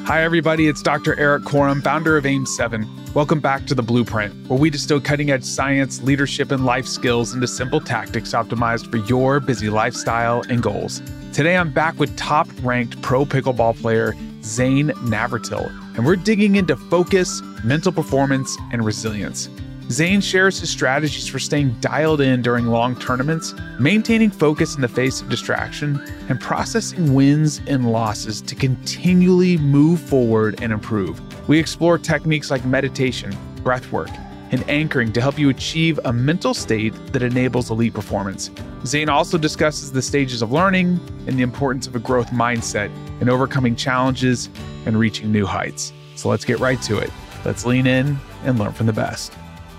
Hi, everybody. It's Dr. Eric Korem, founder of AIM7. Welcome back to The Blueprint, where we distill cutting-edge science, leadership, and life skills into simple tactics optimized for your busy lifestyle and goals. Today, I'm back with top-ranked pro pickleball player Zane Navratil, and we're digging into focus, mental performance, and resilience. Zane shares his strategies for staying dialed in during long tournaments, maintaining focus in the face of distraction, and processing wins and losses to continually move forward and improve. We explore techniques like meditation, breathwork, and anchoring to help you achieve a mental state that enables elite performance. Zane also discusses the stages of learning and the importance of a growth mindset in overcoming challenges and reaching new heights. So let's get right to it. Let's lean in and learn from the best.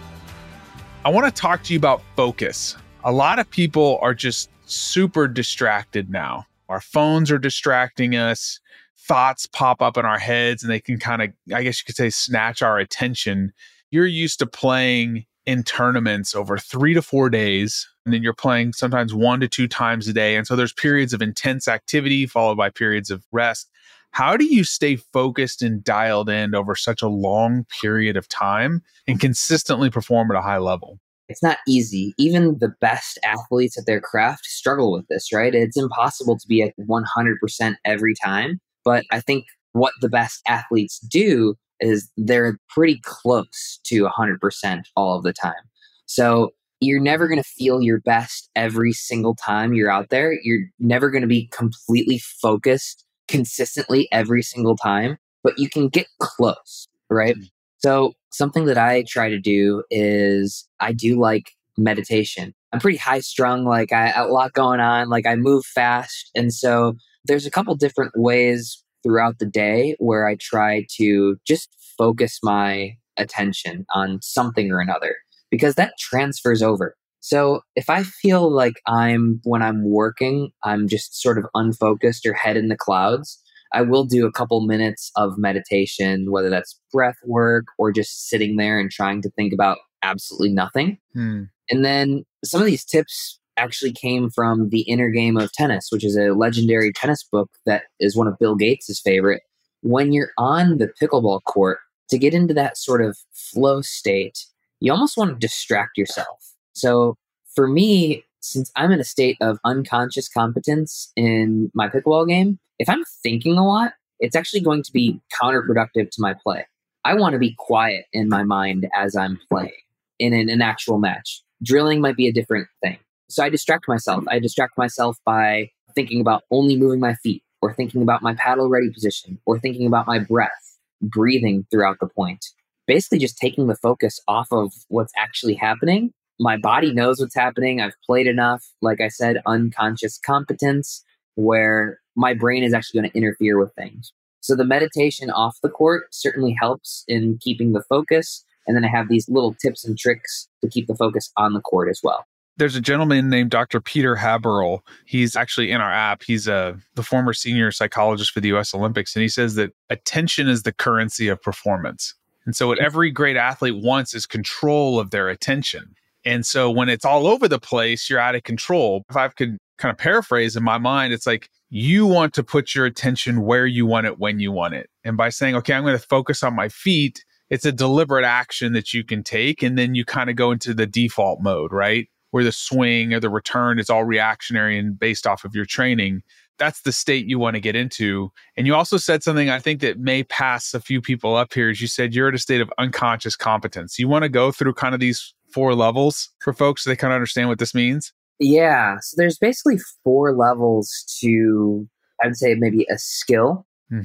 I want to talk to you about focus. A lot of people are just super distracted now. Our phones are distracting us. Thoughts pop up in our heads and they can kind of, I guess you could say, snatch our attention. You're used to playing in tournaments over 3 to 4 days, and then you're playing sometimes 1 to 2 times a day. And so there's periods of intense activity followed by periods of rest. How do you stay focused and dialed in over such a long period of time and consistently perform at a high level? It's not easy. Even the best athletes at their craft struggle with this, right? It's impossible to be at 100% every time. But I think what the best athletes do is they're pretty close to 100% all of the time. So you're never going to feel your best every single time you're out there. You're never going to be completely focused consistently every single time, but you can get close, right? So something that I try to do is I do like meditation. I'm pretty high strung, like a lot going on, like I move fast. And so there's a couple different ways throughout the day where I try to just focus my attention on something or another, because that transfers over. So if I feel like when I'm working, I'm just sort of unfocused or head in the clouds, I will do a couple minutes of meditation, whether that's breath work or just sitting there and trying to think about absolutely nothing. And then some of these tips actually came from The Inner Game of Tennis, which is a legendary tennis book that is one of Bill Gates' favorite. When you're on the pickleball court, to get into that sort of flow state, you almost want to distract yourself. So for me, since I'm in a state of unconscious competence in my pickleball game, if I'm thinking a lot, it's actually going to be counterproductive to my play. I want to be quiet in my mind as I'm playing in an actual match. Drilling might be a different thing. So I distract myself. I distract myself by thinking about only moving my feet, or thinking about my paddle ready position, or thinking about my breath, breathing throughout the point. Basically just taking the focus off of what's actually happening. My body knows what's happening. I've played enough, like I said, unconscious competence, where my brain is actually going to interfere with things. So the meditation off the court certainly helps in keeping the focus. And then I have these little tips and tricks to keep the focus on the court as well. There's a gentleman named Dr. Peter Haberl. He's actually in our app. He's the former senior psychologist for the U.S. Olympics. And he says that attention is the currency of performance. And so what every great athlete wants is control of their attention. And so when it's all over the place, you're out of control. If I could kind of paraphrase in my mind, it's like you want to put your attention where you want it, when you want it. And by saying, okay, I'm going to focus on my feet, it's a deliberate action that you can take. And then you kind of go into the default mode, right? Where the swing or the return is all reactionary and based off of your training. That's the state you want to get into. And you also said something I think that may pass a few people up here, is you said you're at a state of unconscious competence. You want to go through kind of these 4 levels for folks so they kind of understand what this means? Yeah. So there's basically 4 levels to, I would say, maybe a skill.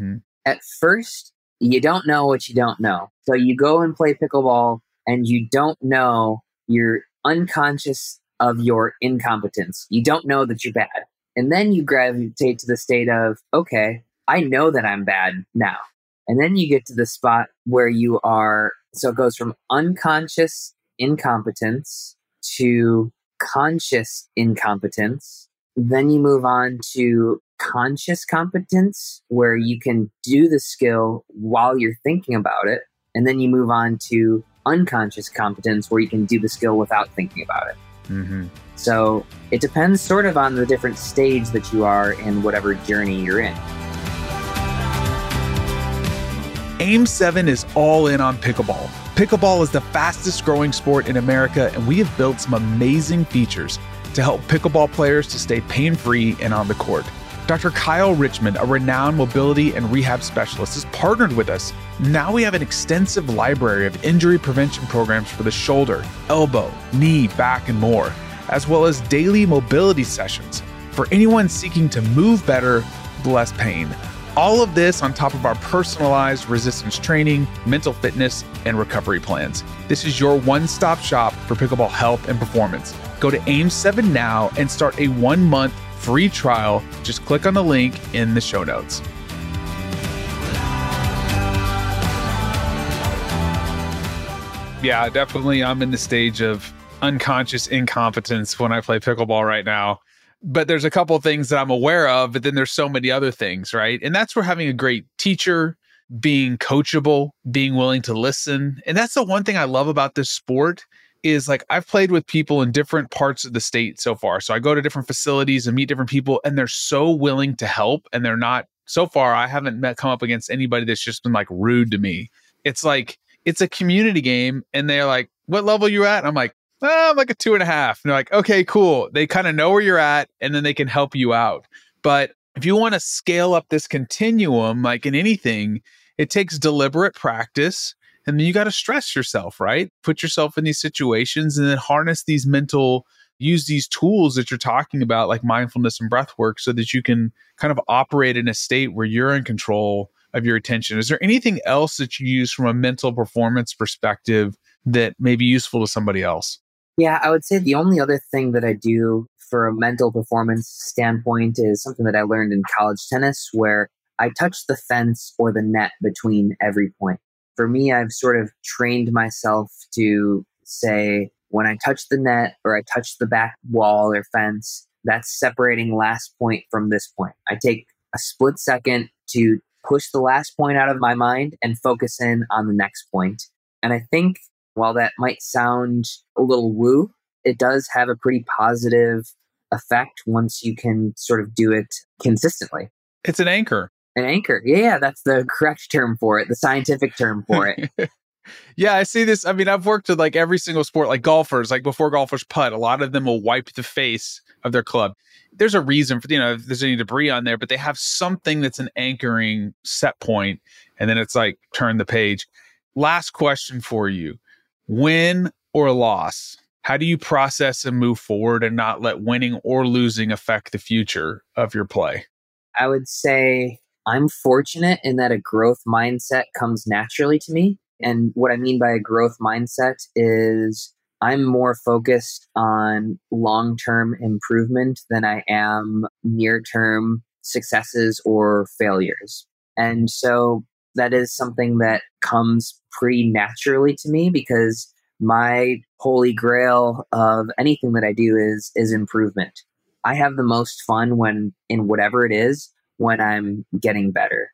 At first, you don't know what you don't know. So you go and play pickleball and you don't know, you're unconscious of your incompetence. You don't know that you're bad. And then you gravitate to the state of, okay, I know that I'm bad now. And then you get to the spot where you are, so it goes from unconscious incompetence to conscious incompetence. Then you move on to conscious competence, where you can do the skill while you're thinking about it. And then you move on to unconscious competence, where you can do the skill without thinking about it. So it depends sort of on the different stage that you are in whatever journey you're in. AIM7 is all in on pickleball. Pickleball is the fastest growing sport in America, and we have built some amazing features to help pickleball players to stay pain-free and on the court. Dr. Kyle Richmond, a renowned mobility and rehab specialist, has partnered with us. Now we have an extensive library of injury prevention programs for the shoulder, elbow, knee, back, and more, as well as daily mobility sessions for anyone seeking to move better with less pain. All of this on top of our personalized resistance training, mental fitness, and recovery plans. This is your one-stop shop for pickleball health and performance. Go to AIM7 now and start a 1-month free trial. Just click on the link in the show notes. Yeah, definitely. I'm in the stage of unconscious incompetence when I play pickleball right now. But there's a couple of things that I'm aware of, but then there's so many other things, right? And that's where having a great teacher, being coachable, being willing to listen. And that's the one thing I love about this sport is like I've played with people in different parts of the state so far. So I go to different facilities and meet different people, and they're so willing to help. And they're not, so far, I haven't come up against anybody that's just been like rude to me. It's like, it's a community game. And they're like, what level are you at? And I'm like, I'm like a 2.5. And they're like, okay, cool. They kind of know where you're at, and then they can help you out. But if you want to scale up this continuum, like in anything, it takes deliberate practice. And then you got to stress yourself, right? Put yourself in these situations and then harness these use these tools that you're talking about, like mindfulness and breath work, so that you can kind of operate in a state where you're in control of your attention. Is there anything else that you use from a mental performance perspective that may be useful to somebody else? Yeah, I would say the only other thing that I do for a mental performance standpoint is something that I learned in college tennis, where I touch the fence or the net between every point. For me, I've sort of trained myself to say, when I touch the net or I touch the back wall or fence, that's separating last point from this point. I take a split second to push the last point out of my mind and focus in on the next point. And I think while that might sound a little woo, it does have a pretty positive effect once you can sort of do it consistently. It's an anchor. An anchor. Yeah, that's the correct term for it, the scientific term for it. Yeah, I see this. I mean, I've worked with like every single sport, like golfers, like before golfers putt, a lot of them will wipe the face of their club. There's a reason for, if there's any debris on there, but they have something that's an anchoring set point, and then it's like turn the page. Last question for you. Win or loss? How do you process and move forward and not let winning or losing affect the future of your play? I would say I'm fortunate in that a growth mindset comes naturally to me. And what I mean by a growth mindset is I'm more focused on long-term improvement than I am near-term successes or failures. And so that is something that comes pretty naturally to me, because my holy grail of anything that I do is improvement. I have the most fun when in whatever it is, when I'm getting better.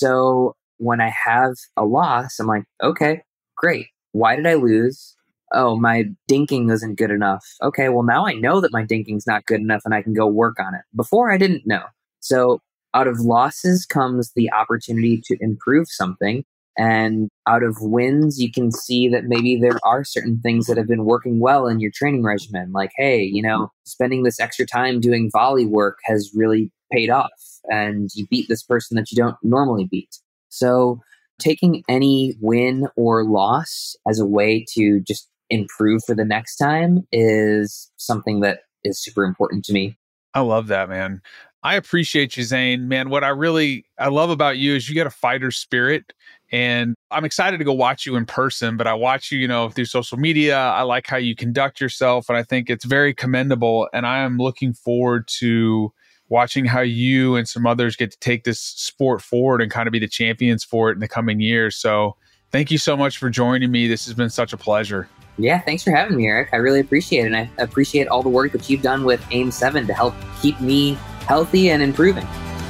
So when I have a loss, I'm like, okay, great. Why did I lose? Oh, my dinking isn't good enough. Okay, well, now I know that my dinking's not good enough and I can go work on it. Before I didn't know. So out of losses comes the opportunity to improve something. And out of wins, you can see that maybe there are certain things that have been working well in your training regimen. Like, hey, spending this extra time doing volley work has really paid off. And you beat this person that you don't normally beat. So taking any win or loss as a way to just improve for the next time is something that is super important to me. I love that, man. I appreciate you, Zane. Man, what I love about you is you got a fighter spirit, and I'm excited to go watch you in person, but I watch you, through social media. I like how you conduct yourself, and I think it's very commendable. And I am looking forward to watching how you and some others get to take this sport forward and kind of be the champions for it in the coming years. So thank you so much for joining me. This has been such a pleasure. Yeah, thanks for having me, Eric. I really appreciate it. And I appreciate all the work that you've done with AIM7 to help keep me healthy and improving.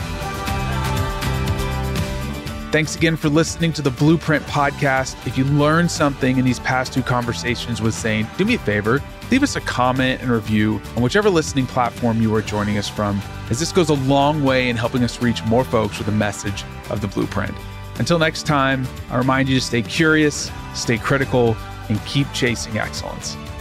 Thanks again for listening to the Blueprint Podcast. If you learned something in these past 2 conversations with Zane, do me a favor, leave us a comment and review on whichever listening platform you are joining us from, as this goes a long way in helping us reach more folks with the message of the Blueprint. Until next time, I remind you to stay curious, stay critical, and keep chasing excellence.